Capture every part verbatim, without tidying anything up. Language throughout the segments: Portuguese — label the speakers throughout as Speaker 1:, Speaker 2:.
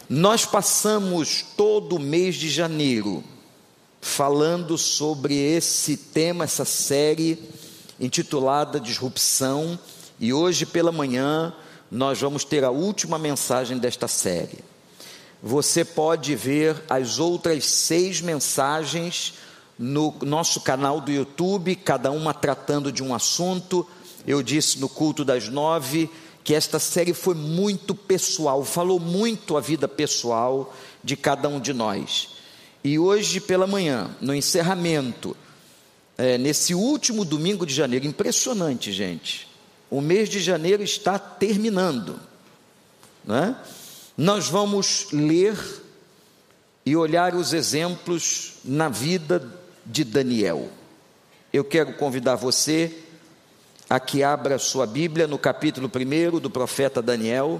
Speaker 1: Nós passamos todo o mês de janeiro falando sobre esse tema, essa série intitulada Disrupção, e hoje pela manhã nós vamos ter a última mensagem desta série. Você pode ver as outras seis mensagens no nosso canal do YouTube, cada uma tratando de um assunto. Eu disse no culto das nove que esta série foi muito pessoal, falou muito a vida pessoal de cada um de nós. E hoje pela manhã, no encerramento, é, nesse último domingo de janeiro, impressionante, gente, o mês de janeiro está terminando, né? Nós vamos ler e olhar os exemplos na vida de Daniel. Eu quero convidar você a que abra sua Bíblia no capítulo primeiro do profeta Daniel.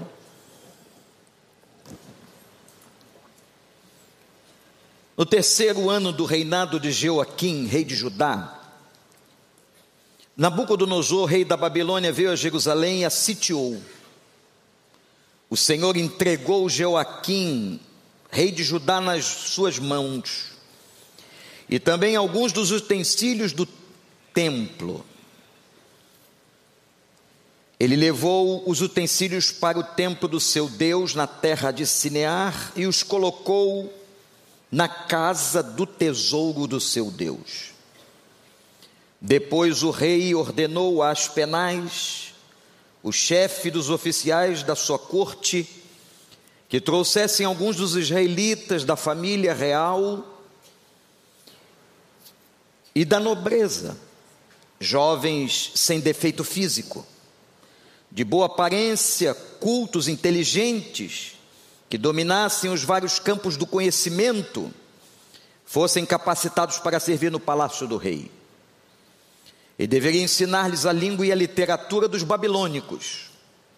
Speaker 1: No terceiro ano do reinado de Jeoaquim, rei de Judá, Nabucodonosor, rei da Babilônia, veio a Jerusalém e a sitiou. O Senhor entregou Jeoaquim, rei de Judá, nas suas mãos, e também alguns dos utensílios do templo. Ele levou os utensílios para o templo do seu Deus na terra de Sinear e os colocou na casa do tesouro do seu Deus. Depois o rei ordenou a Aspenaz, o chefe dos oficiais da sua corte, que trouxessem alguns dos israelitas da família real e da nobreza, jovens sem defeito físico, de boa aparência, cultos, inteligentes, que dominassem os vários campos do conhecimento, fossem capacitados para servir no palácio do rei. E deveria ensinar-lhes a língua e a literatura dos babilônicos.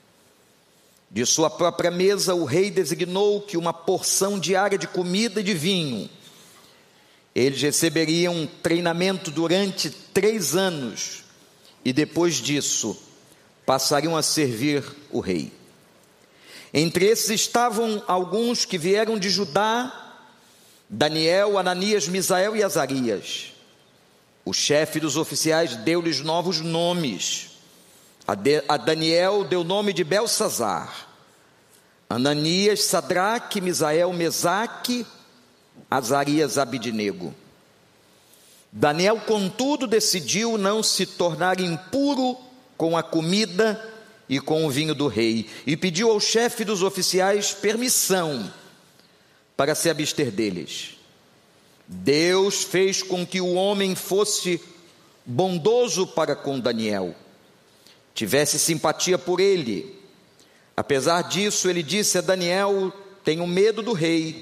Speaker 1: De sua própria mesa, o rei designou que uma porção diária de comida e de vinho. Eles receberiam um treinamento durante três anos, e depois disso, passariam a servir o rei. Entre esses estavam alguns que vieram de Judá: Daniel, Ananias, Misael e Azarias. O chefe dos oficiais deu-lhes novos nomes. A, de, a Daniel deu o nome de Belsazar, Ananias, Sadraque, Misael, Mesaque, Azarias, Abidnego. Daniel, contudo, decidiu não se tornar impuro com a comida e com o vinho do rei, e pediu ao chefe dos oficiais permissão para se abster deles. Deus fez com que o homem fosse bondoso para com Daniel, tivesse simpatia por ele. Apesar disso, ele disse a Daniel: tenho medo do rei,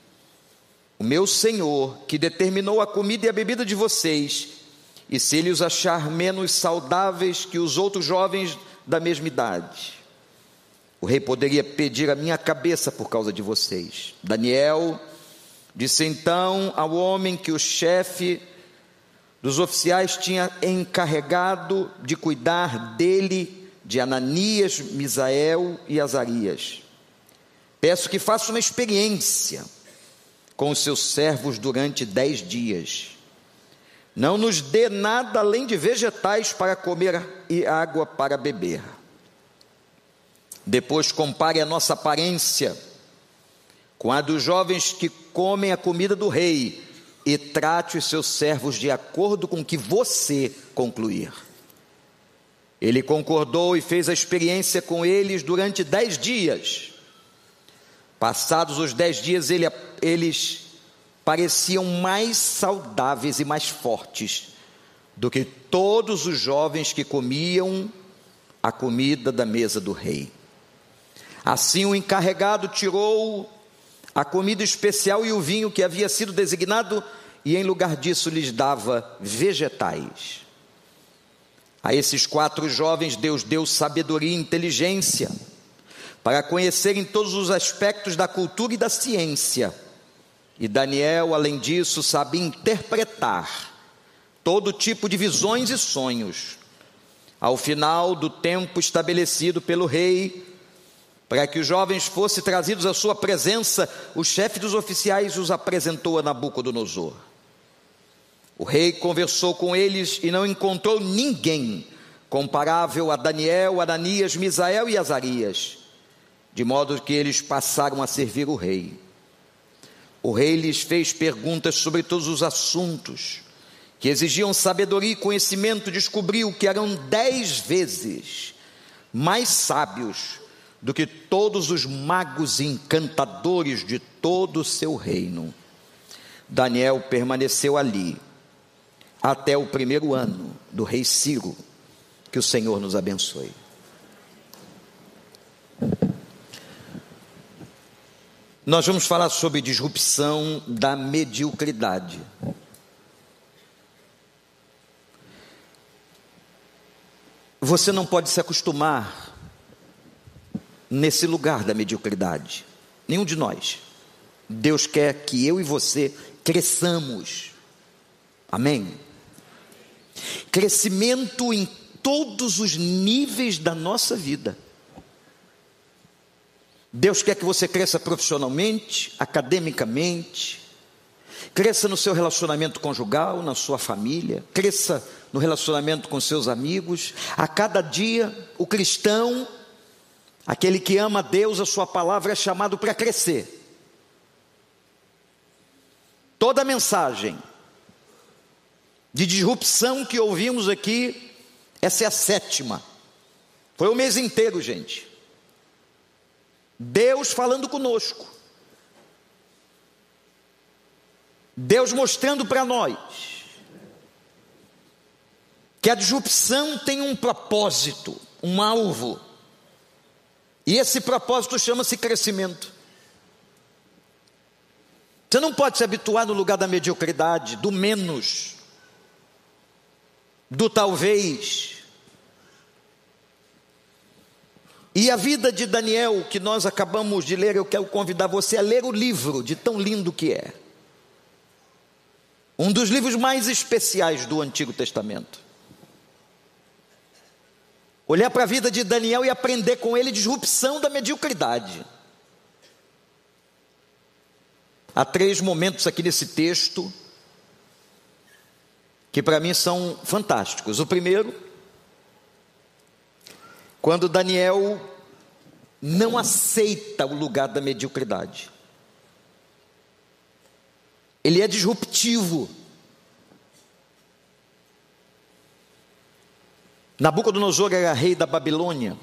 Speaker 1: o meu senhor, que determinou a comida e a bebida de vocês, e se ele os achar menos saudáveis que os outros jovens da mesma idade, o rei poderia pedir a minha cabeça por causa de vocês. Daniel disse então ao homem que o chefe dos oficiais tinha encarregado de cuidar dele, de Ananias, Misael e Azarias: peço que faça uma experiência com os seus servos durante dez dias. Não nos dê nada além de vegetais para comer e água para beber. Depois compare a nossa aparência com a dos jovens que comem a comida do rei, e trate os seus servos de acordo com o que você concluir. Ele concordou e fez a experiência com eles durante dez dias. Passados os dez dias, ele, eles pareciam mais saudáveis e mais fortes do que todos os jovens que comiam a comida da mesa do rei. Assim o encarregado tirou a comida especial e o vinho que havia sido designado, e em lugar disso lhes dava vegetais. A esses quatro jovens Deus deu sabedoria e inteligência para conhecerem todos os aspectos da cultura e da ciência. E Daniel, além disso, sabia interpretar todo tipo de visões e sonhos. Ao final do tempo estabelecido pelo rei, Para que os jovens fossem trazidos à sua presença, o chefe dos oficiais os apresentou a Nabucodonosor. O rei conversou com eles e não encontrou ninguém comparável a Daniel, Ananias, Misael e Azarias, de modo que eles passaram a servir o rei. O rei lhes fez perguntas sobre todos os assuntos que exigiam sabedoria e conhecimento. Descobriu que eram dez vezes mais sábios do que todos os magos e encantadores de todo o seu reino. Daniel permaneceu ali até o primeiro ano do rei Ciro. Que o Senhor nos abençoe. Nós vamos falar sobre disrupção da mediocridade. Você não pode se acostumar nesse lugar da mediocridade. Nenhum de nós. Deus quer que eu e você cresçamos. Amém? Crescimento em todos os níveis da nossa vida. Deus quer que você cresça profissionalmente, academicamente, cresça no seu relacionamento conjugal, na sua família, cresça no relacionamento com seus amigos. A cada dia, o cristão, aquele que ama a Deus, a sua palavra, é chamado para crescer. Toda a mensagem de disrupção que ouvimos aqui, essa é a sétima. Foi o mês inteiro, gente. Deus falando conosco. Deus mostrando para nós que a disrupção tem um propósito, um alvo. E esse propósito chama-se crescimento. Você não pode se habituar no lugar da mediocridade, do menos, do talvez. E a vida de Daniel, que nós acabamos de ler, eu quero convidar você a ler o livro, de tão lindo que é. Um dos livros mais especiais do Antigo Testamento. Olhar para a vida de Daniel e aprender com ele disrupção da mediocridade. Há três momentos aqui nesse texto que para mim são fantásticos. O primeiro, quando Daniel não aceita o lugar da mediocridade. Ele é disruptivo. Nabucodonosor era rei da Babilônia.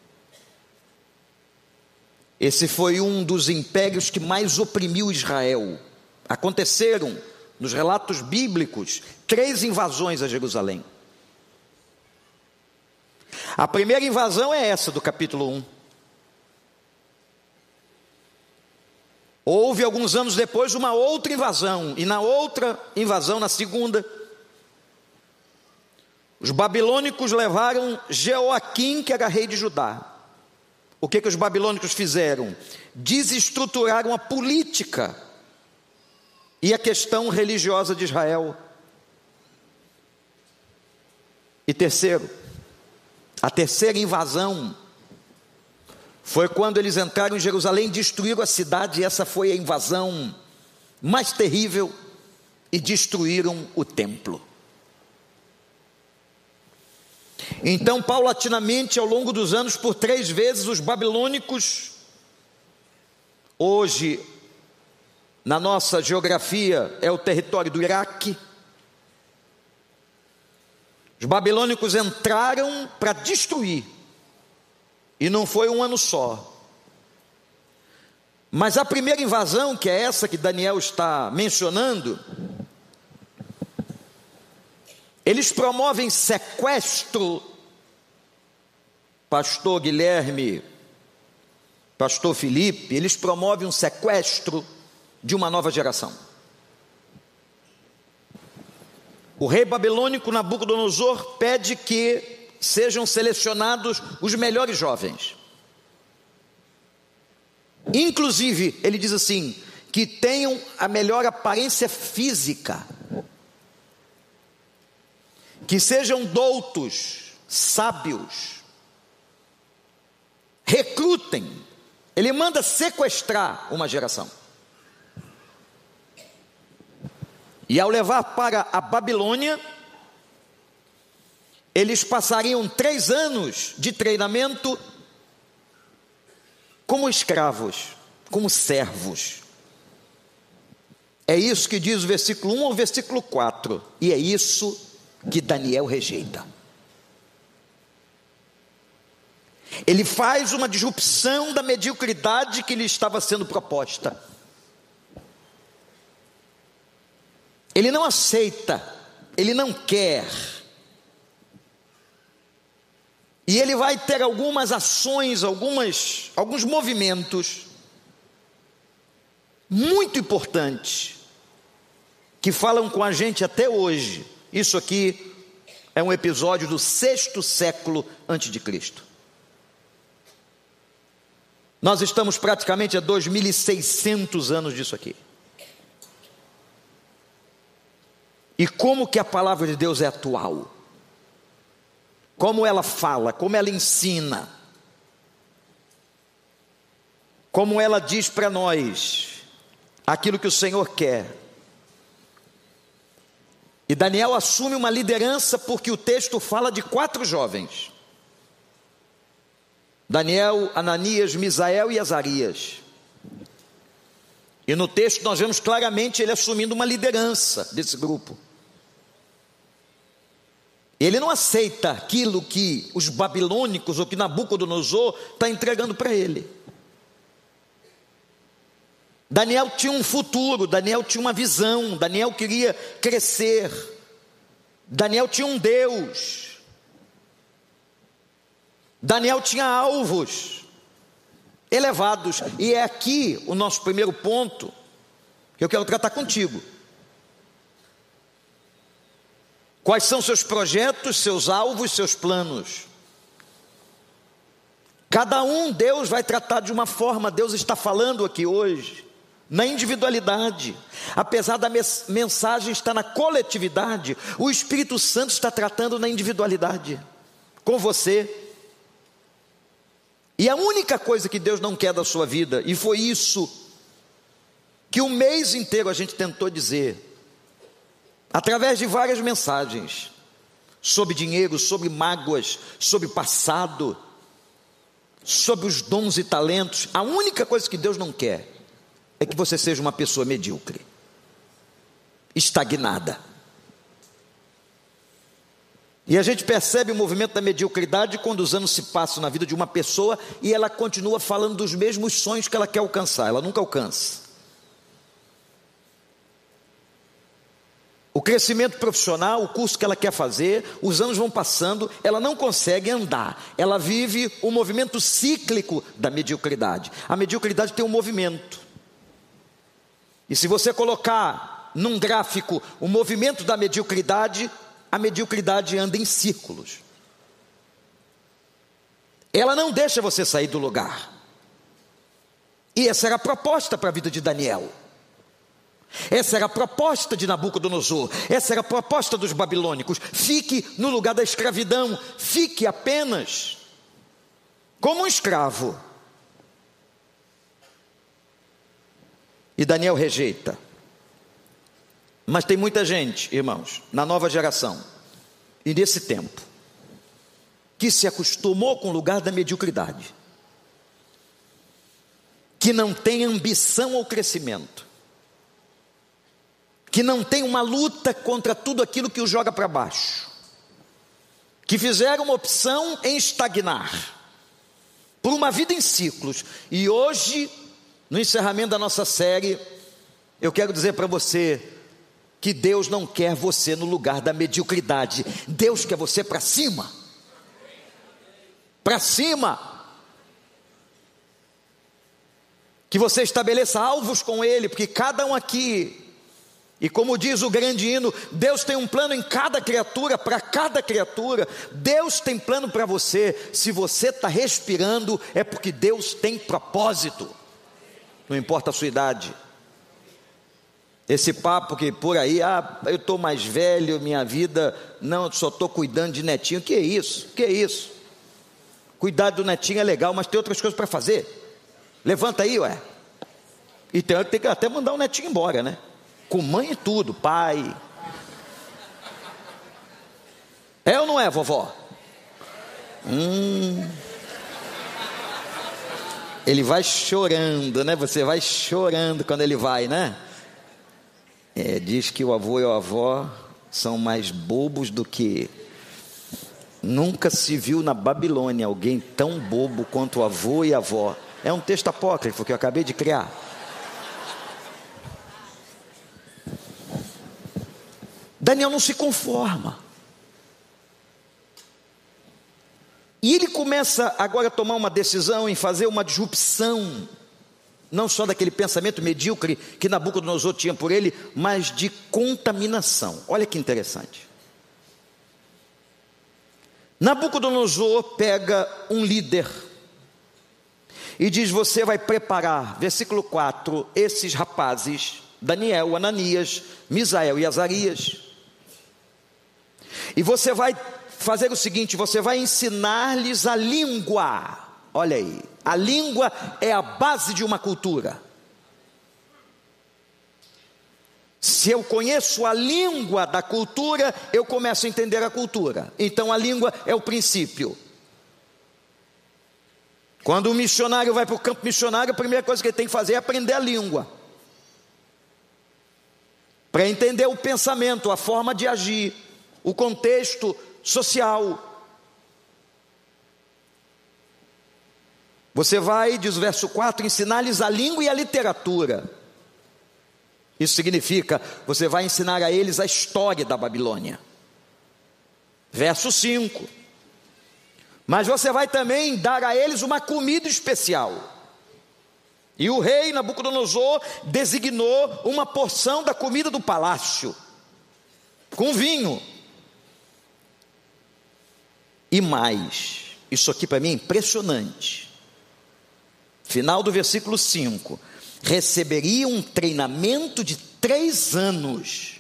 Speaker 1: Esse foi um dos impérios que mais oprimiu Israel. Aconteceram, nos relatos bíblicos, três invasões a Jerusalém. A primeira invasão é essa do capítulo um. Houve alguns anos depois uma outra invasão, e na outra invasão, na segunda, os babilônicos levaram Jeoaquim, que era rei de Judá. O que que os babilônicos fizeram? Desestruturaram a política e a questão religiosa de Israel. E terceiro, a terceira invasão foi quando eles entraram em Jerusalém, destruíram a cidade, e essa foi a invasão mais terrível, e destruíram o templo. Então, paulatinamente, ao longo dos anos, por três vezes, os babilônicos, hoje, na nossa geografia, é o território do Iraque. Os babilônicos entraram para destruir, e não foi um ano só. Mas a primeira invasão, que é essa que Daniel está mencionando, eles promovem sequestro. Pastor Guilherme, pastor Felipe, eles promovem um sequestro de uma nova geração. O rei babilônico Nabucodonosor pede que sejam selecionados os melhores jovens. Inclusive, ele diz assim, que tenham a melhor aparência física, que sejam doutos, sábios. Recrutem Ele manda sequestrar uma geração. E ao levar para a Babilônia, eles passariam três anos de treinamento como escravos, como servos. É isso que diz o versículo um ao versículo quatro. E é isso que Daniel rejeita. Ele faz uma disrupção da mediocridade que lhe estava sendo proposta. Ele não aceita, ele não quer. E ele vai ter algumas ações, algumas, alguns movimentos muito importantes que falam com a gente até hoje. Isso aqui é um episódio do sexto século antes de Cristo. Nós estamos praticamente a dois mil e seiscentos anos disso aqui. E como que a palavra de Deus é atual? Como ela fala, como ela ensina, como ela diz para nós aquilo que o Senhor quer. E Daniel assume uma liderança porque o texto fala de quatro jovens: Daniel, Ananias, Misael e Azarias. E no texto nós vemos claramente ele assumindo uma liderança desse grupo. Ele não aceita aquilo que os babilônicos ou que Nabucodonosor está entregando para ele. Daniel tinha um futuro, Daniel tinha uma visão, Daniel queria crescer, Daniel tinha um Deus, Daniel tinha alvos elevados. E é aqui o nosso primeiro ponto que eu quero tratar contigo. Quais são seus projetos, seus alvos, seus planos? Cada um Deus vai tratar de uma forma. Deus está falando aqui hoje na individualidade. Apesar da mensagem estar na coletividade, o Espírito Santo está tratando na individualidade, com você. E a única coisa que Deus não quer da sua vida, e foi isso que o mês inteiro a gente tentou dizer, através de várias mensagens, sobre dinheiro, sobre mágoas, sobre passado, sobre os dons e talentos, a única coisa que Deus não quer é que você seja uma pessoa medíocre, estagnada. E a gente percebe o movimento da mediocridade quando os anos se passam na vida de uma pessoa e ela continua falando dos mesmos sonhos que ela quer alcançar, ela nunca alcança. O crescimento profissional, o curso que ela quer fazer, os anos vão passando, ela não consegue andar. Ela vive o movimento cíclico da mediocridade. A mediocridade tem um movimento. E se você colocar num gráfico o movimento da mediocridade, a mediocridade anda em círculos. Ela não deixa você sair do lugar. E essa era a proposta para a vida de Daniel. Essa era a proposta de Nabucodonosor, essa era a proposta dos babilônicos. Fique no lugar da escravidão, fique apenas como um escravo. E Daniel rejeita. Mas tem muita gente, irmãos, na nova geração e nesse tempo, que se acostumou com o lugar da mediocridade, que não tem ambição ao crescimento, que não tem uma luta contra tudo aquilo que o joga para baixo, que fizeram uma opção em estagnar, por uma vida em ciclos. E hoje, no encerramento da nossa série, eu quero dizer para você que Deus não quer você no lugar da mediocridade. Deus quer você para cima, para cima, que você estabeleça alvos com Ele, porque cada um aqui, e como diz o grande hino, Deus tem um plano em cada criatura, para cada criatura. Deus tem plano para você. Se você está respirando, é porque Deus tem propósito, não importa a sua idade. Esse papo que por aí, ah, eu estou mais velho, minha vida, não, eu só estou cuidando de netinho. Que é isso? Que é isso? Cuidar do netinho é legal, mas tem outras coisas para fazer. Levanta aí, ué. E tem, tem que até mandar o netinho embora, né? Com mãe e tudo, pai. É ou não é, vovó? Hum. Ele vai chorando, né? Você vai chorando quando ele vai, né? É, diz que o avô e a avó são mais bobos do que... Nunca se viu na Babilônia alguém tão bobo quanto o avô e a avó. É um texto apócrifo que eu acabei de criar. Daniel não se conforma. E ele começa agora a tomar uma decisão em fazer uma disrupção, não só daquele pensamento medíocre que Nabucodonosor tinha por ele, mas de contaminação. Olha que interessante. Nabucodonosor pega um líder e diz: você vai preparar, versículo quatro, esses rapazes, Daniel, Ananias, Misael e Azarias, e você vai fazer o seguinte: você vai ensinar-lhes a língua. Olha aí, a língua é a base de uma cultura. Se eu conheço a língua da cultura, eu começo a entender a cultura. Então a língua é o princípio. Quando um missionário vai para o campo missionário, a primeira coisa que ele tem que fazer é aprender a língua, para entender o pensamento, a forma de agir, o contexto social. Você vai, diz o verso quatro, ensinar-lhes a língua e a literatura. Isso significa, você vai ensinar a eles a história da Babilônia. Verso cinco. Mas você vai também dar a eles uma comida especial. E o rei Nabucodonosor designou uma porção da comida do palácio, com vinho. E mais, isso aqui para mim é impressionante. Final do versículo cinco. Receberia um treinamento de três anos.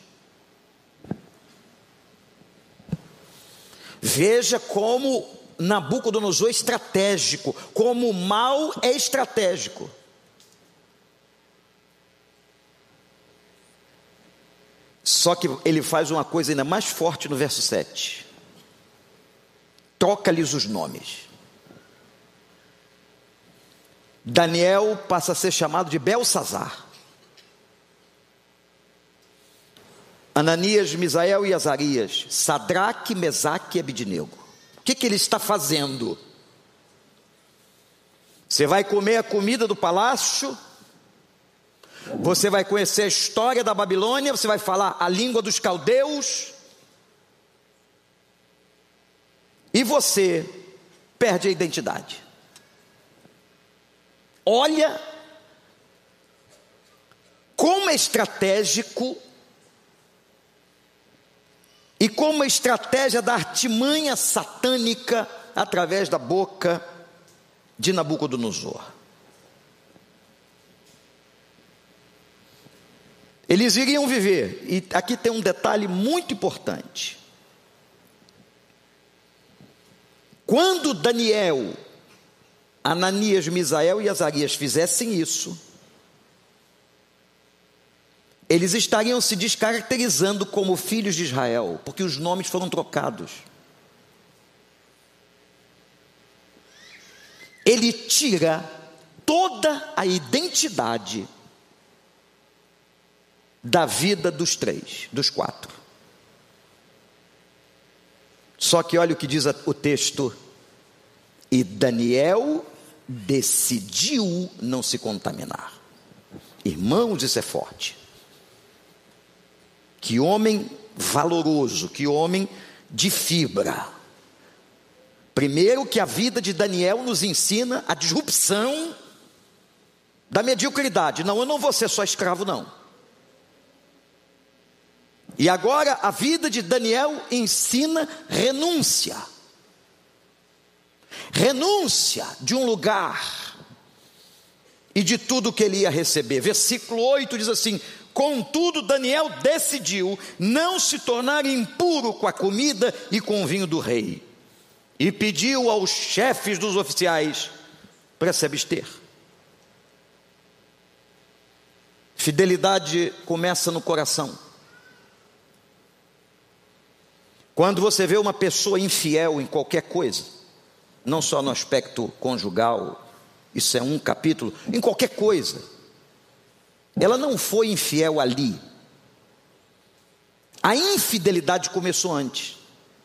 Speaker 1: Veja como Nabucodonosor é estratégico, como o mal é estratégico. Só que ele faz uma coisa ainda mais forte no verso sete. Troca-lhes os nomes. Daniel passa a ser chamado de Belsazar. Ananias, Misael e Azarias, Sadraque, Mesaque e Abidnego. O que, que ele está fazendo? Você vai comer a comida do palácio, você vai conhecer a história da Babilônia, você vai falar a língua dos caldeus, e você perde a identidade. Olha como é estratégico e como a estratégia da artimanha satânica através da boca de Nabucodonosor. Eles iriam viver, e aqui tem um detalhe muito importante. Quando Daniel, Ananias, Misael e Azarias fizessem isso, eles estariam se descaracterizando como filhos de Israel, porque os nomes foram trocados. Ele tira toda a identidade da vida dos três, dos quatro. Só que olha o que diz o texto: e Daniel decidiu não se contaminar. Irmãos, isso é forte. Que homem valoroso, que homem de fibra. Primeiro, que a vida de Daniel nos ensina a disrupção da mediocridade. Não, eu não vou ser só escravo, não. E agora a vida de Daniel ensina renúncia. Renúncia de um lugar e de tudo que ele ia receber. Versículo oito diz assim: contudo Daniel decidiu não se tornar impuro com a comida e com o vinho do rei, e pediu aos chefes dos oficiais para se abster. Fidelidade começa no coração. Quando você vê uma pessoa infiel em qualquer coisa, não só no aspecto conjugal, isso é um capítulo, em qualquer coisa, ela não foi infiel ali. A infidelidade começou antes.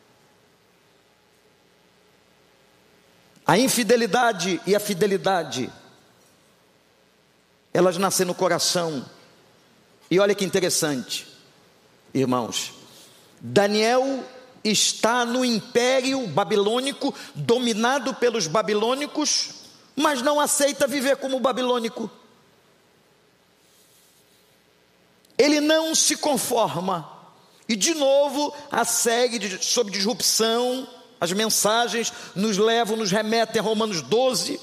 Speaker 1: A infidelidade e a fidelidade, elas nascem no coração. E olha que interessante, irmãos, Daniel está no império babilônico, dominado pelos babilônicos, mas não aceita viver como babilônico. Ele não se conforma. E de novo, a série de, sobre disrupção, as mensagens nos levam, nos remetem a Romanos doze.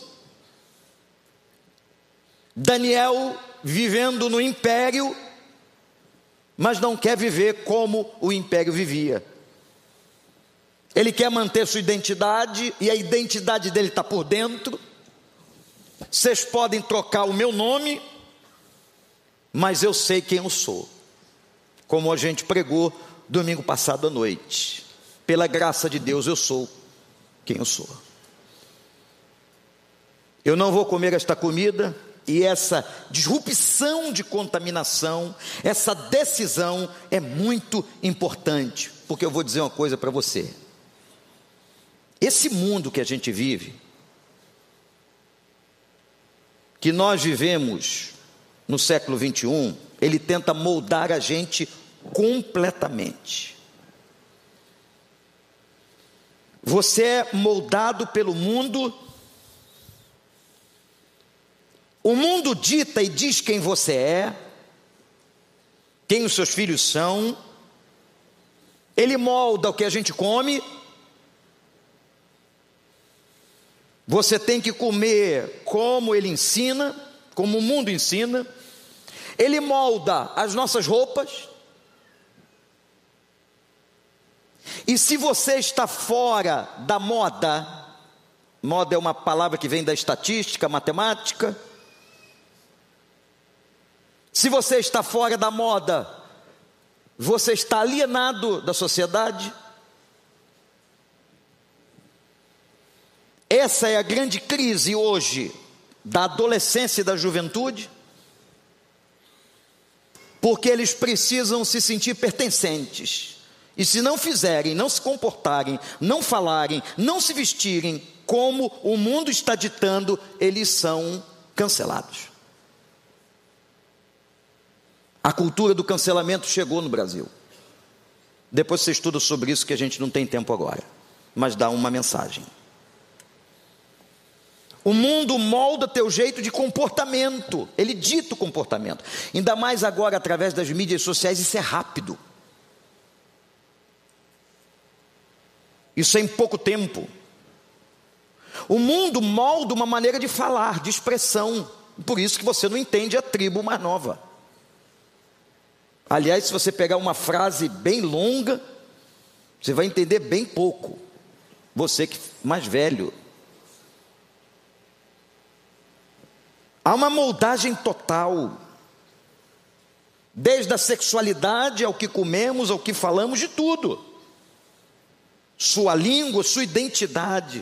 Speaker 1: Daniel vivendo no império, mas não quer viver como o império vivia. Ele quer manter sua identidade, e a identidade dele está por dentro. Vocês podem trocar o meu nome, mas eu sei quem eu sou. Como a gente pregou domingo passado à noite. Pela graça de Deus eu sou quem eu sou. Eu não vou comer esta comida. E essa disrupção de contaminação, essa decisão é muito importante. Porque eu vou dizer uma coisa para você. Esse mundo que a gente vive, que nós vivemos no século vinte e um, ele tenta moldar a gente completamente. Você é moldado pelo mundo. O mundo dita e diz quem você é, quem os seus filhos são. Ele molda o que a gente come. Você tem que comer como ele ensina, como o mundo ensina. Ele molda as nossas roupas. E se você está fora da moda, moda é uma palavra que vem da estatística, matemática. Se você está fora da moda, você está alienado da sociedade. Essa é a grande crise hoje da adolescência e da juventude, porque eles precisam se sentir pertencentes. E se não fizerem, não se comportarem, não falarem, não se vestirem como o mundo está ditando, eles são cancelados. A cultura do cancelamento chegou no Brasil. Depois você estuda sobre isso, que a gente não tem tempo agora, mas dá uma mensagem. O mundo molda teu jeito de comportamento, ele dita o comportamento. Ainda mais agora através das mídias sociais, isso é rápido. Isso é em pouco tempo. O mundo molda uma maneira de falar, de expressão. Por isso que você não entende a tribo mais nova. Aliás, se você pegar uma frase bem longa, você vai entender bem pouco. Você que é mais velho. Há uma moldagem total. Desde a sexualidade ao que comemos, ao que falamos, de tudo. Sua língua, sua identidade.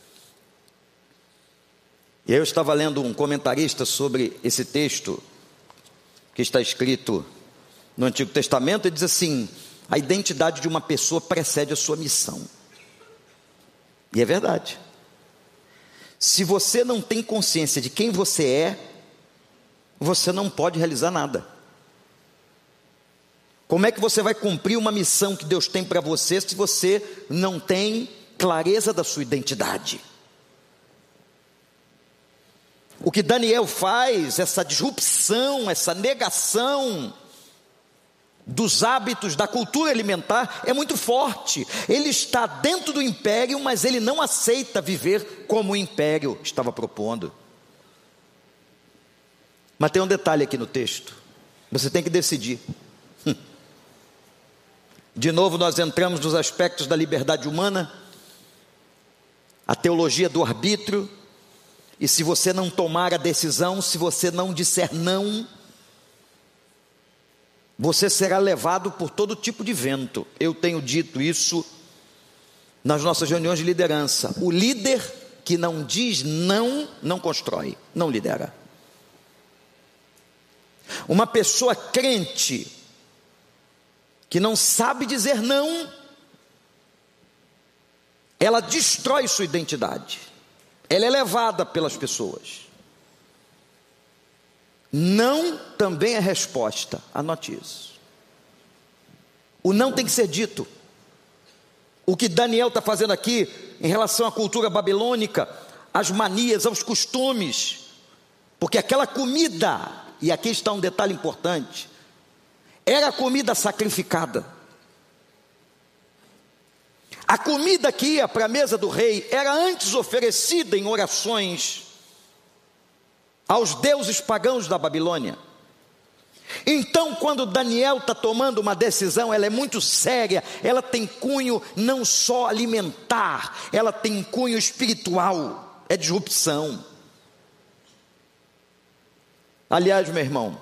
Speaker 1: E aí eu estava lendo um comentarista sobre esse texto, que está escrito no Antigo Testamento, e diz assim: a identidade de uma pessoa precede a sua missão. E é verdade. Se você não tem consciência de quem você é, você não pode realizar nada. Como é que você vai cumprir uma missão que Deus tem para você se você não tem clareza da sua identidade? O que Daniel faz, essa disrupção, essa negação dos hábitos da cultura alimentar é muito forte. Ele está dentro do império, mas ele não aceita viver como o império estava propondo. Mas tem um detalhe aqui no texto. Você tem que decidir. De novo nós entramos nos aspectos da liberdade humana, a teologia do arbítrio. E se você não tomar a decisão, se você não disser não, você será levado por todo tipo de vento. Eu tenho dito isso nas nossas reuniões de liderança. O líder que não diz não, não constrói, não lidera. Uma pessoa crente que não sabe dizer não, ela destrói sua identidade, ela é levada pelas pessoas. Não também é resposta, anote isso. O não tem que ser dito. O que Daniel está fazendo aqui em relação à cultura babilônica, às manias, aos costumes, porque aquela comida, e aqui está um detalhe importante, era comida sacrificada. A comida que ia para a mesa do rei era antes oferecida em orações aos deuses pagãos da Babilônia. Então, quando Daniel está tomando uma decisão, ela é muito séria, ela tem cunho não só alimentar, ela tem cunho espiritual, é disrupção. Aliás, meu irmão,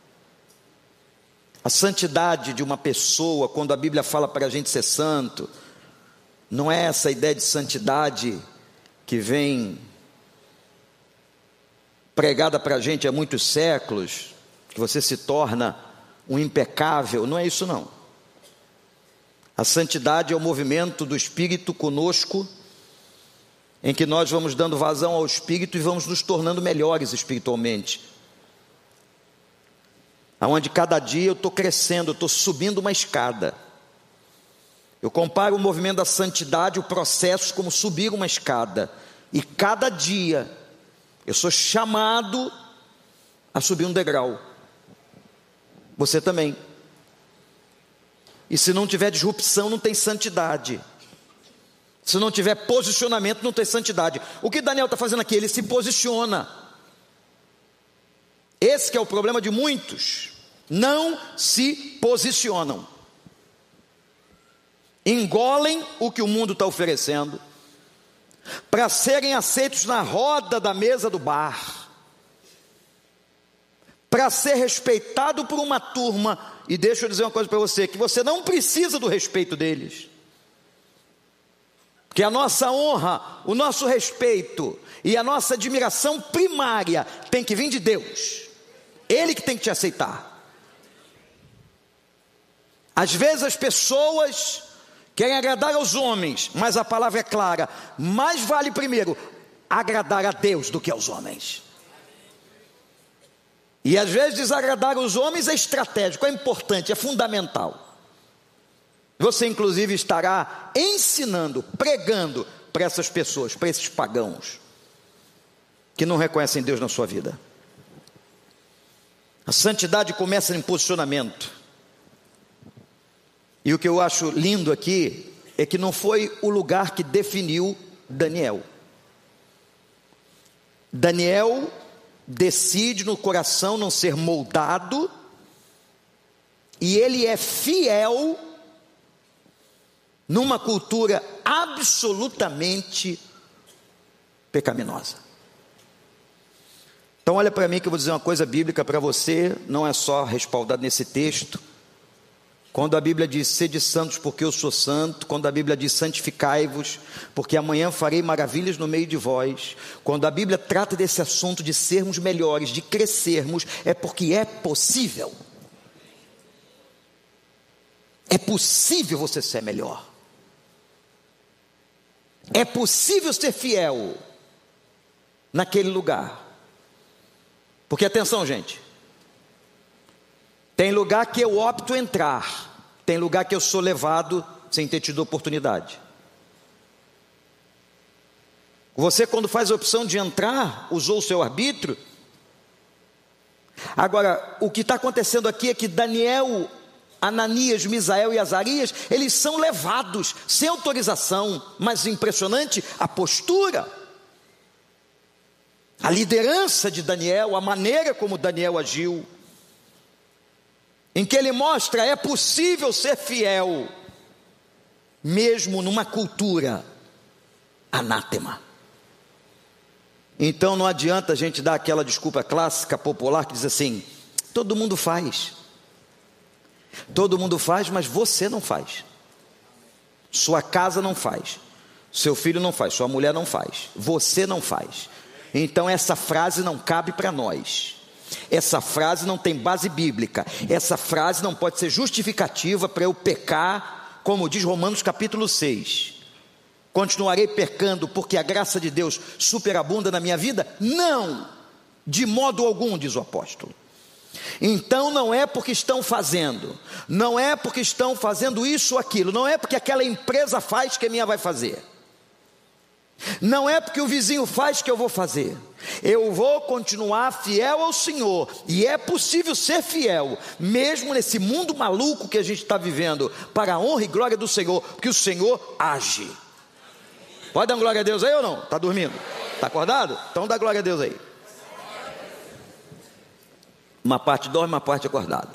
Speaker 1: a santidade de uma pessoa, quando a Bíblia fala para a gente ser santo, não é essa ideia de santidade que vem pregada para a gente há muitos séculos, que você se torna um impecável. Não é isso não. A santidade é o movimento do Espírito conosco, em que nós vamos dando vazão ao Espírito e vamos nos tornando melhores espiritualmente, aonde cada dia eu estou crescendo, eu estou subindo uma escada. Eu comparo o movimento da santidade, o processo, como subir uma escada, e cada dia eu sou chamado a subir um degrau. Você também. E se não tiver disrupção, não tem santidade. Se não tiver posicionamento, não tem santidade. O que Daniel está fazendo aqui? Ele se posiciona. Esse que é o problema de muitos. Não se posicionam. Engolem o que o mundo está oferecendo, para serem aceitos na roda da mesa do bar, para ser respeitado por uma turma. E deixa eu dizer uma coisa para você, que você não precisa do respeito deles, que a nossa honra, o nosso respeito e a nossa admiração primária tem que vir de Deus. Ele que tem que te aceitar. Às vezes as pessoas querem agradar aos homens, mas a palavra é clara: mais vale primeiro agradar a Deus do que aos homens. E às vezes desagradar os homens é estratégico, é importante, é fundamental. Você inclusive estará ensinando, pregando para essas pessoas, para esses pagãos que não reconhecem Deus na sua vida. A santidade começa em posicionamento. E o que eu acho lindo aqui é que não foi o lugar que definiu Daniel. Daniel decide no coração não ser moldado, e ele é fiel numa cultura absolutamente pecaminosa. Então olha para mim que eu vou dizer uma coisa bíblica para você, não é só respaldado nesse texto. Quando a Bíblia diz: sede santos porque eu sou santo, quando a Bíblia diz: santificai-vos, porque amanhã farei maravilhas no meio de vós, quando a Bíblia trata desse assunto de sermos melhores, de crescermos, é porque é possível. É possível você ser melhor. É possível ser fiel naquele lugar. Porque atenção, gente, tem lugar que eu opto entrar, tem lugar que eu sou levado sem ter tido oportunidade. Você, quando faz a opção de entrar, usou o seu arbítrio. Agora, o que está acontecendo aqui é que Daniel, Ananias, Misael e Azarias, eles são levados sem autorização. Mas impressionante a postura, a liderança de Daniel, a maneira como Daniel agiu, em que ele mostra: é possível ser fiel, mesmo numa cultura anátema. Então não adianta a gente dar aquela desculpa clássica, popular, que diz assim: todo mundo faz. Todo mundo faz, mas você não faz. Sua casa não faz. Seu filho não faz, sua mulher não faz. Você não faz. Então essa frase não cabe para nós. Essa frase não tem base bíblica. Essa frase não pode ser justificativa para eu pecar, como diz Romanos capítulo seis. Continuarei pecando porque a graça de Deus superabunda na minha vida? Não, de modo algum, diz o apóstolo. Então não é porque estão fazendo, não é porque estão fazendo isso ou aquilo, não é porque aquela empresa faz que a minha vai fazer, não é porque o vizinho faz que eu vou fazer. Eu vou continuar fiel ao Senhor, e é possível ser fiel mesmo nesse mundo maluco que a gente está vivendo, para a honra e glória do Senhor, porque o Senhor age. Pode dar glória a Deus aí ou não? Está dormindo? Está acordado? Então dá glória a Deus aí. Uma parte dorme, uma parte acordada.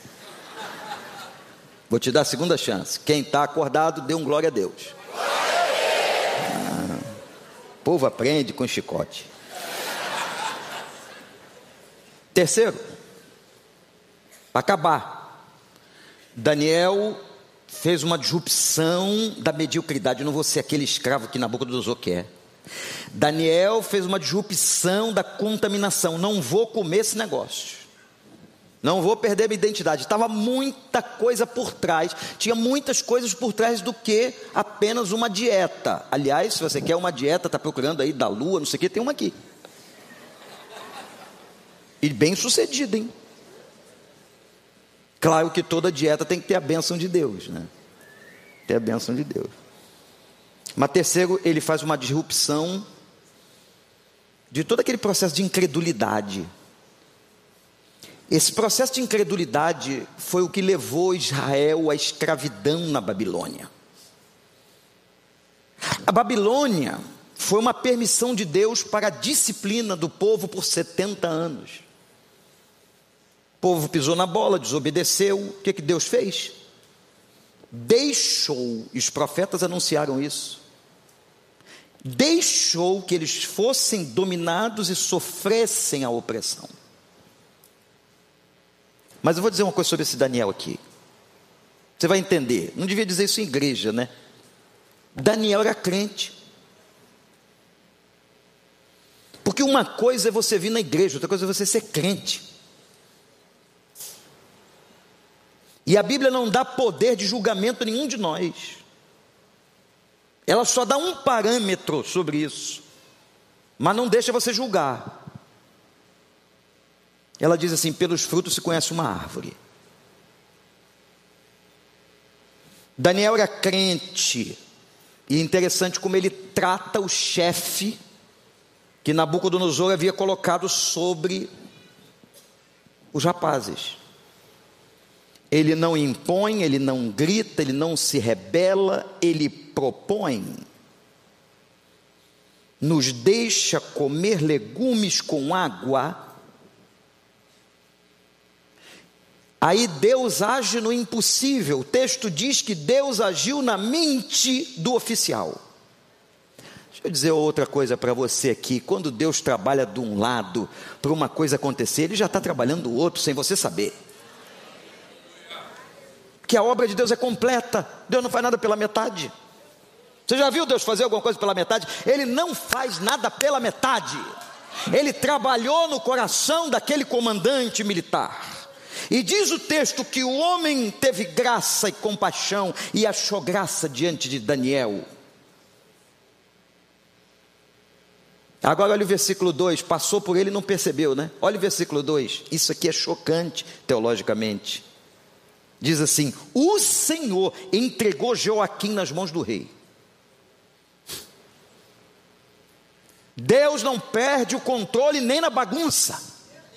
Speaker 1: Vou te dar a segunda chance. Quem está acordado, dê um glória a Deus. Ah, o povo aprende com chicote. Terceiro, para acabar, Daniel fez uma disrupção da mediocridade. Eu não vou ser aquele escravo que Nabucodonosor quer. Daniel fez uma disrupção da contaminação. Não vou comer esse negócio, não vou perder minha identidade. Estava muita coisa por trás, tinha muitas coisas por trás do que apenas uma dieta. Aliás, se você quer uma dieta, está procurando aí da lua, não sei o que, tem uma aqui, e bem sucedida, hein? Claro que toda dieta tem que ter a bênção de Deus, né? Ter a bênção de Deus. Mas terceiro, ele faz uma disrupção de todo aquele processo de incredulidade. Esse processo de incredulidade foi o que levou Israel à escravidão na Babilônia. A Babilônia foi uma permissão de Deus para a disciplina do povo por setenta anos. O povo pisou na bola, desobedeceu. O que que Deus fez? Deixou, e os profetas anunciaram isso, deixou que eles fossem dominados e sofressem a opressão. Mas eu vou dizer uma coisa sobre esse Daniel aqui, você vai entender. Não devia dizer isso em igreja, né? Daniel era crente. Porque uma coisa é você vir na igreja, outra coisa é você ser crente. E a Bíblia não dá poder de julgamento a nenhum de nós. Ela só dá um parâmetro sobre isso, mas não deixa você julgar. Ela diz assim: pelos frutos se conhece uma árvore. Daniel era crente, e é interessante como ele trata o chefe que Nabucodonosor havia colocado sobre os rapazes. Ele não impõe, ele não grita, ele não se rebela, ele propõe. Nos deixa comer legumes com água. Aí Deus age no impossível. O texto diz que Deus agiu na mente do oficial. Deixa eu dizer outra coisa para você aqui. Quando Deus trabalha de um lado para uma coisa acontecer, Ele já está trabalhando do outro sem você saber. Que a obra de Deus é completa. Deus não faz nada pela metade. Você já viu Deus fazer alguma coisa pela metade? Ele não faz nada pela metade. Ele trabalhou no coração daquele comandante militar. E diz o texto que o homem teve graça e compaixão e achou graça diante de Daniel. Agora olha o versículo dois, passou por ele e não percebeu, né? Olha o versículo dois, isso aqui é chocante teologicamente. Diz assim: o Senhor entregou Joaquim nas mãos do rei. Deus não perde o controle nem na bagunça.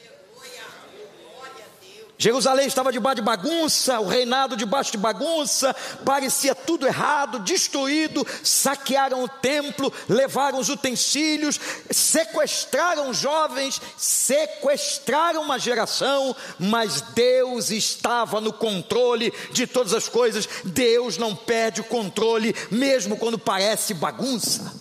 Speaker 1: Jerusalém estava debaixo de bagunça, o reinado debaixo de bagunça, parecia tudo errado, destruído. Saquearam o templo, levaram os utensílios, sequestraram jovens, sequestraram uma geração, mas Deus estava no controle de todas as coisas. Deus não perde o controle, mesmo quando parece bagunça.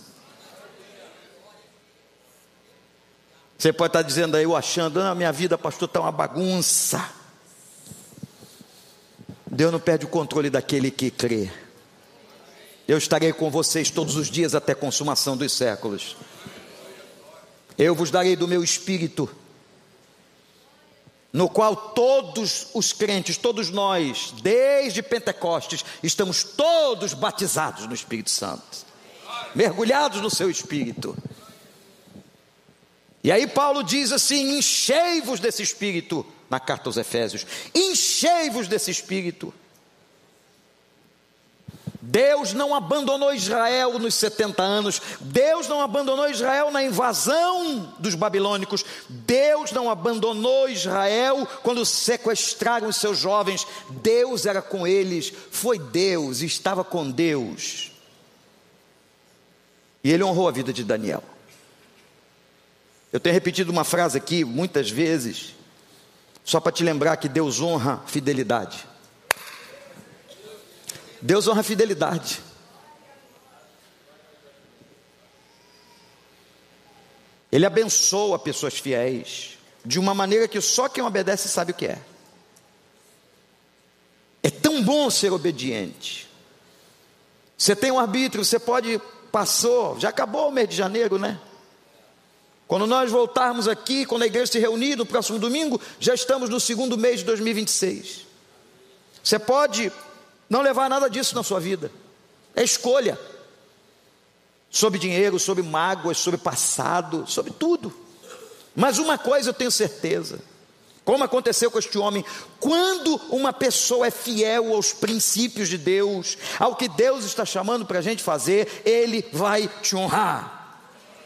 Speaker 1: Você pode estar dizendo aí, eu achando, ah, minha vida, pastor, está uma bagunça. Deus não perde o controle daquele que crê. Eu estarei com vocês todos os dias até a consumação dos séculos. Eu vos darei do meu espírito, no qual todos os crentes, todos nós, desde Pentecostes, estamos todos batizados no Espírito Santo, mergulhados no seu Espírito. E aí Paulo diz assim: enchei-vos desse Espírito, na carta aos Efésios, enchei-vos desse Espírito. Deus não abandonou Israel nos setenta anos, Deus não abandonou Israel na invasão dos babilônicos, Deus não abandonou Israel quando sequestraram os seus jovens. Deus era com eles, foi Deus, estava com Deus, e Ele honrou a vida de Daniel. Eu tenho repetido uma frase aqui muitas vezes, só para te lembrar que Deus honra fidelidade. Deus honra a fidelidade. Ele abençoa pessoas fiéis de uma maneira que só quem obedece sabe o que é. É tão bom ser obediente. Você tem um arbítrio, você pode, passou, já acabou o mês de janeiro, né? Quando nós voltarmos aqui, quando a igreja se reunir no próximo domingo, já estamos no segundo mês de dois mil e vinte e seis. Você pode não levar nada disso na sua vida, é escolha, sobre dinheiro, sobre mágoas, sobre passado, sobre tudo. Mas uma coisa eu tenho certeza, como aconteceu com este homem: quando uma pessoa é fiel aos princípios de Deus, ao que Deus está chamando para a gente fazer, Ele vai te honrar.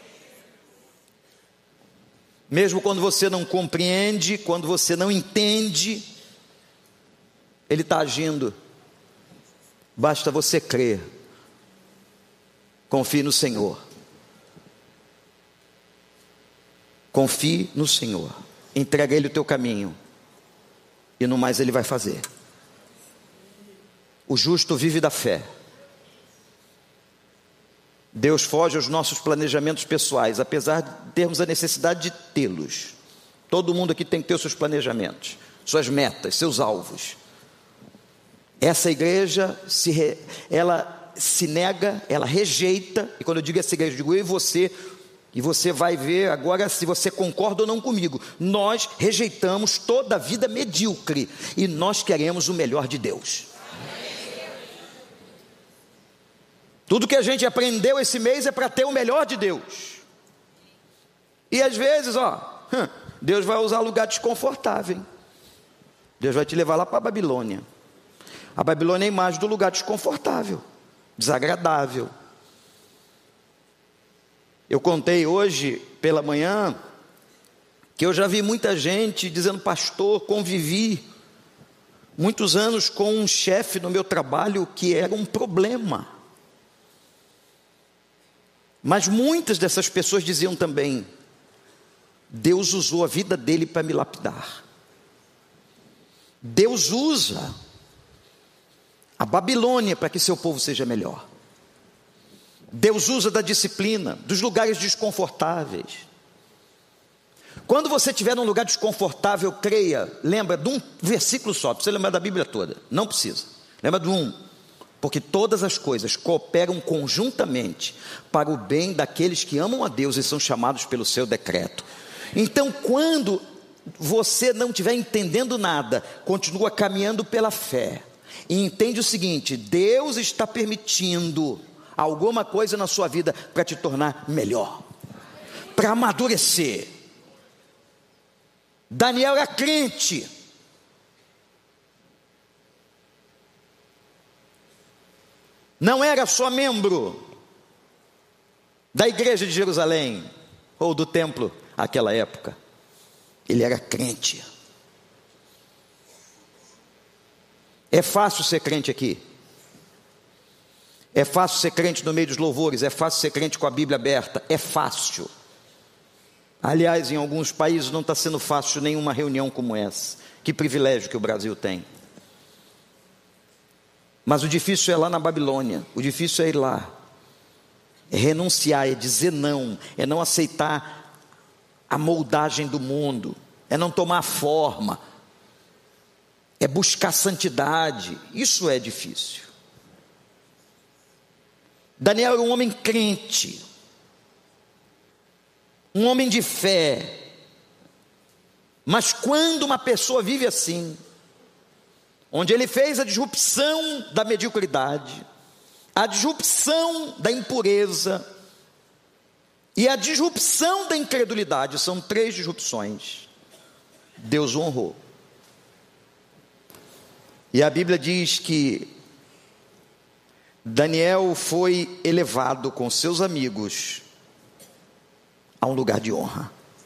Speaker 1: Mesmo quando você não compreende, quando você não entende, Ele está agindo. Basta você crer. Confie no Senhor. Confie no Senhor. Entrega a Ele o teu caminho, e no mais Ele vai fazer. O justo vive da fé. Deus foge aos nossos planejamentos pessoais, apesar de termos a necessidade de tê-los. Todo mundo aqui tem que ter os seus planejamentos, suas metas, seus alvos. Essa igreja, se re, ela se nega, ela rejeita, e quando eu digo essa igreja, eu digo eu e você, e você vai ver agora se você concorda ou não comigo. Nós rejeitamos toda a vida medíocre, e nós queremos o melhor de Deus. Tudo que a gente aprendeu esse mês é para ter o melhor de Deus. E às vezes, ó, Deus vai usar lugar desconfortável, hein? Deus vai te levar lá para a Babilônia. A Babilônia é a imagem do lugar desconfortável, desagradável. Eu contei hoje pela manhã que eu já vi muita gente dizendo: pastor, convivi muitos anos com um chefe no meu trabalho que era um problema. Mas muitas dessas pessoas diziam também: Deus usou a vida dele para me lapidar. Deus usa a Babilônia para que seu povo seja melhor. Deus usa da disciplina, dos lugares desconfortáveis. Quando você estiver num lugar desconfortável, creia, lembra de um versículo só, precisa lembrar da Bíblia toda, não precisa, lembra de um: porque todas as coisas cooperam conjuntamente para o bem daqueles que amam a Deus e são chamados pelo seu decreto. Então, quando você não estiver entendendo nada, continua caminhando pela fé, e entende o seguinte: Deus está permitindo alguma coisa na sua vida para te tornar melhor, para amadurecer. Daniel era crente, não era só membro da igreja de Jerusalém ou do templo naquela época, ele era crente. É fácil ser crente aqui, é fácil ser crente no meio dos louvores, é fácil ser crente com a Bíblia aberta, é fácil. Aliás, em alguns países não está sendo fácil nenhuma reunião como essa. Que privilégio que o Brasil tem. Mas o difícil é lá na Babilônia, o difícil é ir lá, é renunciar, é dizer não, é não aceitar a moldagem do mundo, é não tomar forma, é buscar santidade. Isso é difícil. Daniel era um homem crente, um homem de fé. Mas quando uma pessoa vive assim, onde ele fez a disrupção da mediocridade, a disrupção da impureza e a disrupção da incredulidade, são três disrupções, Deus o honrou. E a Bíblia diz que Daniel foi elevado com seus amigos a um lugar de honra.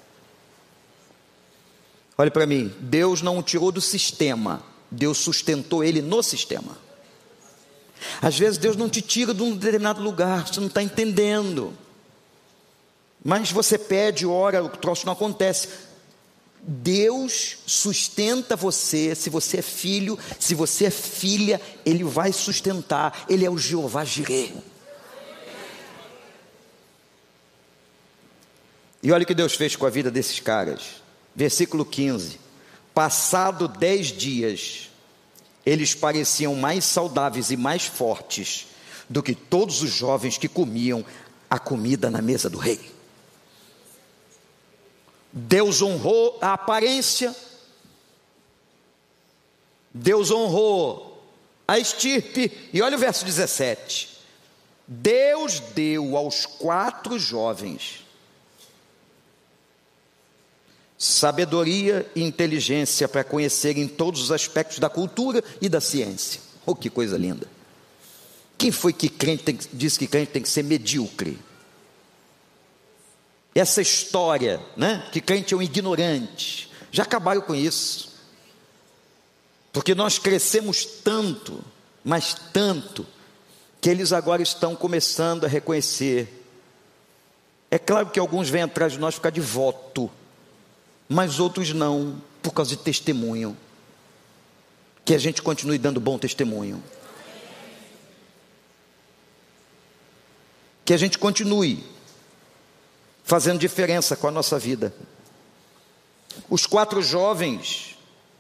Speaker 1: Olha para mim, Deus não o tirou do sistema, Deus sustentou ele no sistema. Às vezes Deus não te tira de um determinado lugar, você não está entendendo, mas você pede, ora, o troço não acontece. Deus sustenta você. Se você é filho, se você é filha, Ele vai sustentar. Ele é o Jeová Jireh. E olha o que Deus fez com a vida desses caras. Versículo quinze. Passado dez dias, eles pareciam mais saudáveis e mais fortes do que todos os jovens que comiam a comida na mesa do rei. Deus honrou a aparência, Deus honrou a estirpe. E olha o verso dezessete. Deus deu aos quatro jovens sabedoria e inteligência para conhecerem todos os aspectos da cultura e da ciência. Oh, que coisa linda! Quem foi que crente tem, disse que crente tem que ser medíocre? Essa história, né, que crente é um ignorante, já acabaram com isso, porque nós crescemos tanto, mas tanto, que eles agora estão começando a reconhecer. É claro que alguns vêm atrás de nós por causa de voto, mas outros não, por causa de testemunho. Que a gente continue dando bom testemunho, que a gente continue fazendo diferença com a nossa vida. Os quatro jovens,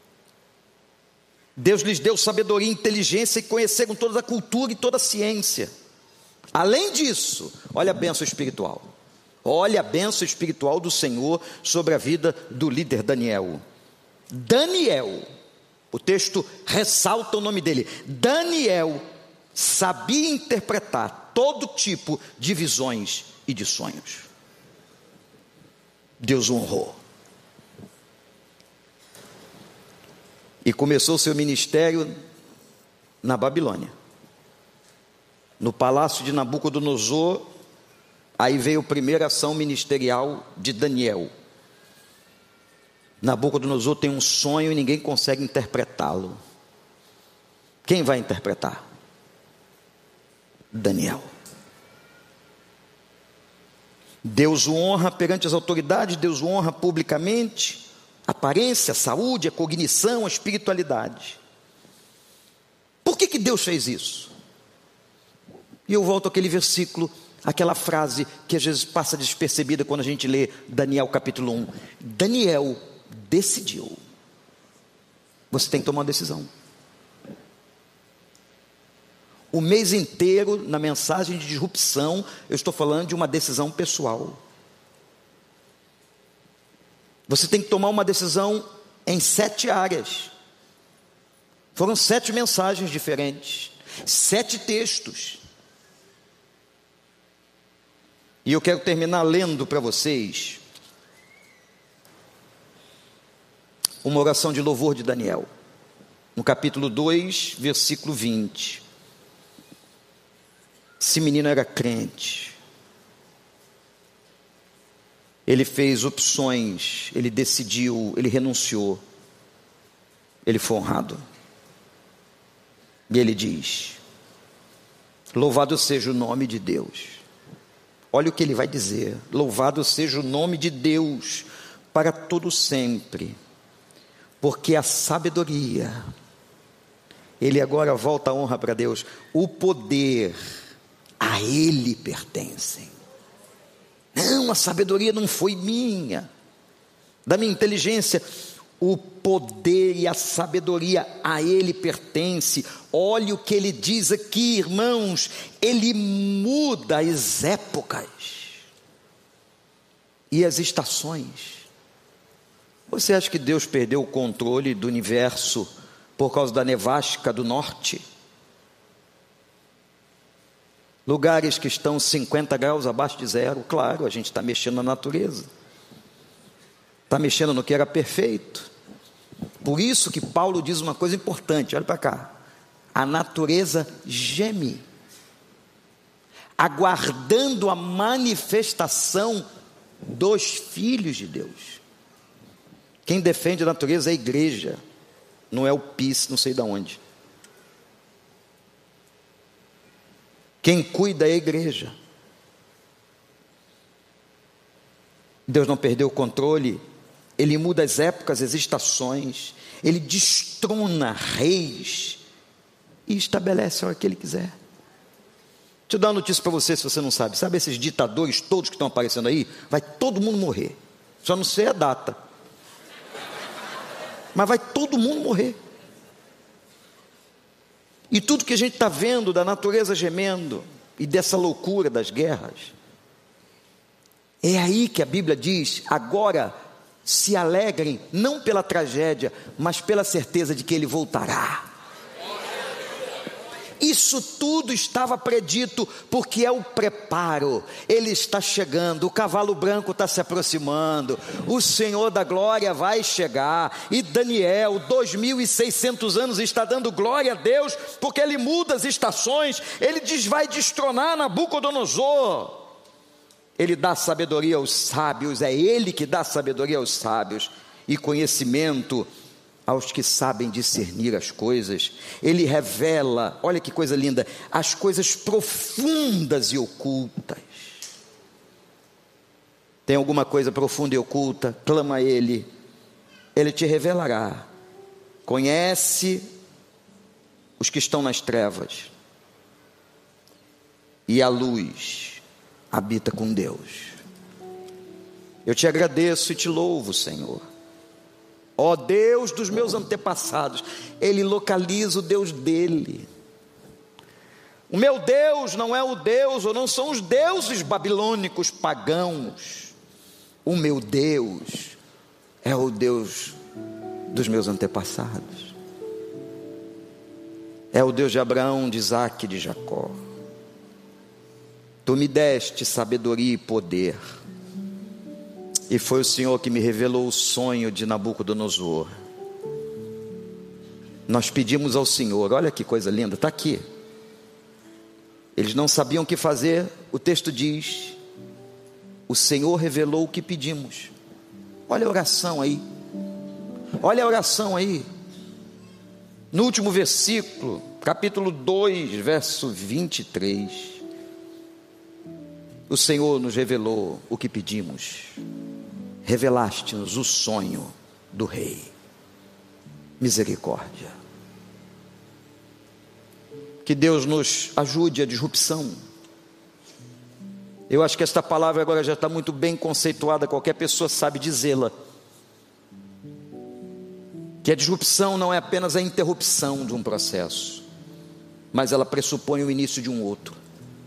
Speaker 1: Deus lhes deu sabedoria e inteligência e conheceram toda a cultura e toda a ciência. Além disso, olha a bênção espiritual. Olha a bênção espiritual do Senhor sobre a vida do líder Daniel. Daniel, o texto ressalta o nome dele. Daniel sabia interpretar todo tipo de visões e de sonhos. Deus o honrou. E começou seu ministério na Babilônia, no palácio de Nabucodonosor. Aí veio a primeira ação ministerial de Daniel. Nabucodonosor tem um sonho e ninguém consegue interpretá-lo. Quem vai interpretar? Daniel. Deus o honra perante as autoridades, Deus o honra publicamente. A aparência, a saúde, a cognição, a espiritualidade. Por que que Deus fez isso? E eu volto àquele versículo, aquela frase que às vezes passa despercebida quando a gente lê Daniel capítulo um. Daniel decidiu. Você tem que tomar uma decisão. O mês inteiro, na mensagem de disrupção, eu estou falando de uma decisão pessoal. Você tem que tomar uma decisão em sete áreas. Foram sete mensagens diferentes, sete textos. E eu quero terminar lendo para vocês uma oração de louvor de Daniel, no capítulo dois, versículo vinte. Esse menino era crente. Ele fez opções, ele decidiu, ele renunciou. Ele foi honrado. E ele diz: louvado seja o nome de Deus. Olha o que ele vai dizer: louvado seja o nome de Deus para todo sempre, porque a sabedoria, ele agora volta a honra para Deus, o poder a ele pertencem. Não, a sabedoria não foi minha, da minha inteligência. O poder e a sabedoria a Ele pertence. Olha o que Ele diz aqui, irmãos. Ele muda as épocas e as estações. Você acha que Deus perdeu o controle do universo por causa da nevasca do norte? Lugares que estão cinquenta graus abaixo de zero, claro, a gente está mexendo na natureza. Está mexendo no que era perfeito. Por isso que Paulo diz uma coisa importante, olha para cá. A natureza geme, aguardando a manifestação dos filhos de Deus. Quem defende a natureza é a igreja, não é o P I S, não sei de onde. Quem cuida é a igreja. Deus não perdeu o controle. Ele muda as épocas, as estações. Ele destrona reis e estabelece a hora que Ele quiser. Deixa eu dar uma notícia para você, se você não sabe. Sabe esses ditadores todos que estão aparecendo aí? Vai todo mundo morrer. Só não sei a data. Mas vai todo mundo morrer. E tudo que a gente está vendo da natureza gemendo e dessa loucura das guerras, é aí que a Bíblia diz: agora se alegrem, não pela tragédia, mas pela certeza de que Ele voltará. Isso tudo estava predito, porque é o preparo. Ele está chegando, o cavalo branco está se aproximando, o Senhor da glória vai chegar. E Daniel, dois mil e seiscentos anos, está dando glória a Deus, porque Ele muda as estações. Ele diz: vai destronar Nabucodonosor. Ele dá sabedoria aos sábios, é Ele que dá sabedoria aos sábios e conhecimento aos que sabem discernir as coisas. Ele revela, olha que coisa linda, as coisas profundas e ocultas. Tem alguma coisa profunda e oculta? Clama a Ele, Ele te revelará. Conhece os que estão nas trevas, e a luz habita com Deus. Eu te agradeço e te louvo, Senhor. Ó Deus dos meus antepassados. Ele localiza o Deus dele. O meu Deus não é o Deus, ou não são os deuses babilônicos pagãos. O meu Deus é o Deus dos meus antepassados. É o Deus de Abraão, de Isaque e de Jacó. Tu me deste sabedoria e poder, e foi o Senhor que me revelou o sonho de Nabucodonosor. Nós pedimos ao Senhor, olha que coisa linda, está aqui. Eles não sabiam o que fazer, o texto diz: o Senhor revelou o que pedimos. Olha a oração aí, olha a oração aí, no último versículo, capítulo dois, verso vinte e três. O Senhor nos revelou o que pedimos. Revelaste-nos o sonho do rei. Misericórdia. Que Deus nos ajude a disrupção. Eu acho que esta palavra agora já está muito bem conceituada, qualquer pessoa sabe dizê-la. Que a disrupção não é apenas a interrupção de um processo, mas ela pressupõe o início de um outro.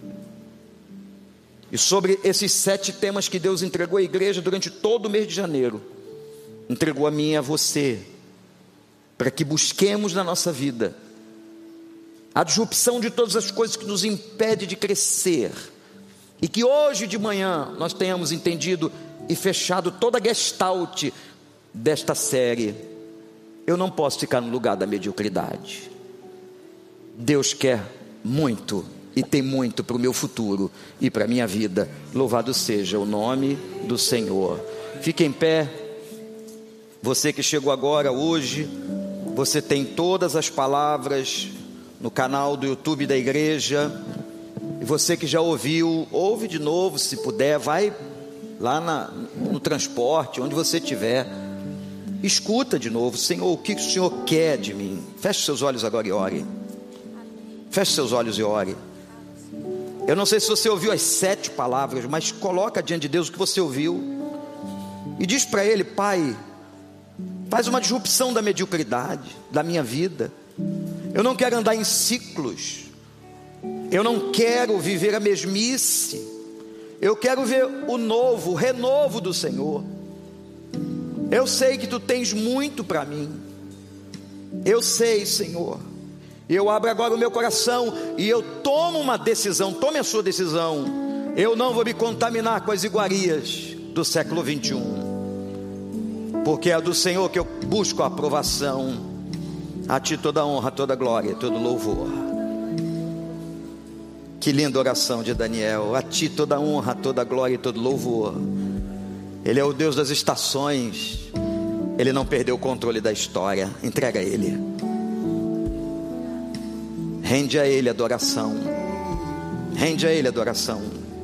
Speaker 1: E sobre esses sete temas que Deus entregou à igreja durante todo o mês de janeiro, entregou a mim e a você, para que busquemos na nossa vida a disrupção de todas as coisas que nos impedem de crescer, e que hoje de manhã nós tenhamos entendido e fechado toda a gestalt desta série. Eu não posso ficar no lugar da mediocridade. Deus quer muito e tem muito para o meu futuro e para a minha vida. Louvado seja o nome do Senhor. Fique em pé. Você que chegou agora, hoje, você tem todas as palavras no canal do YouTube da igreja. E você que já ouviu, ouve de novo se puder. Vai lá na, no transporte, onde você estiver, escuta de novo. Senhor, o que o Senhor quer de mim? Feche seus olhos agora e ore. Feche seus olhos e ore. Eu não sei se você ouviu as sete palavras, mas coloca diante de Deus o que você ouviu e diz para Ele: Pai, Faz uma disrupção da mediocridade da minha vida. Eu não quero andar em ciclos. Eu não quero viver a mesmice. Eu quero ver o novo, o renovo do Senhor. Eu sei que tu tens muito para mim. Eu sei, Senhor. Eu abro agora o meu coração e eu tomo uma decisão. Tome a sua decisão. Eu não vou me contaminar com as iguarias do século vinte e um, porque é do Senhor que eu busco a aprovação. A ti toda honra, toda glória, todo louvor. Que linda oração de Daniel. A ti toda honra, toda glória e todo louvor. Ele é o Deus das estações. Ele não perdeu o controle da história. Entrega a Ele. Rende a Ele adoração. Rende a Ele adoração.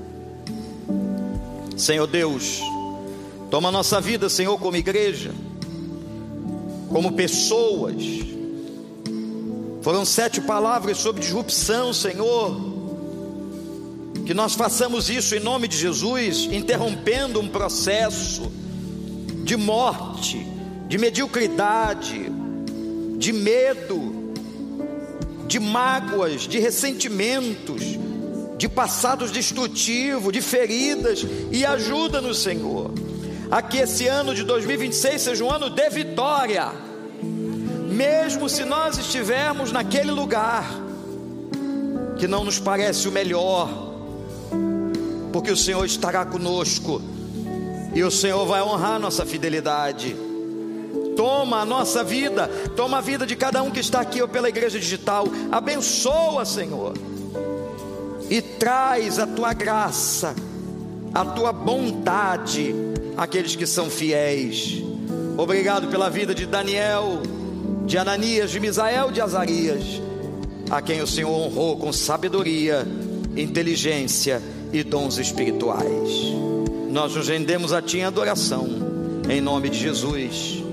Speaker 1: Senhor Deus, toma a nossa vida, Senhor, como igreja, como pessoas. Foram sete palavras sobre disrupção, Senhor. Que nós façamos isso em nome de Jesus, interrompendo um processo de morte, de mediocridade, de medo, de mágoas, de ressentimentos, de passados destrutivos, de feridas. E ajuda-nos, Senhor, a que esse ano de dois mil e vinte e seis seja um ano de vitória, mesmo se nós estivermos naquele lugar que não nos parece o melhor, porque o Senhor estará conosco e o Senhor vai honrar nossa fidelidade. Toma a nossa vida, toma a vida de cada um que está aqui ou pela igreja digital. Abençoa, Senhor, e traz a tua graça, a tua bondade àqueles que são fiéis. Obrigado pela vida de Daniel, de Ananias, de Misael, de Azarias, a quem o Senhor honrou com sabedoria, inteligência e dons espirituais. Nós nos rendemos a ti em adoração, em nome de Jesus.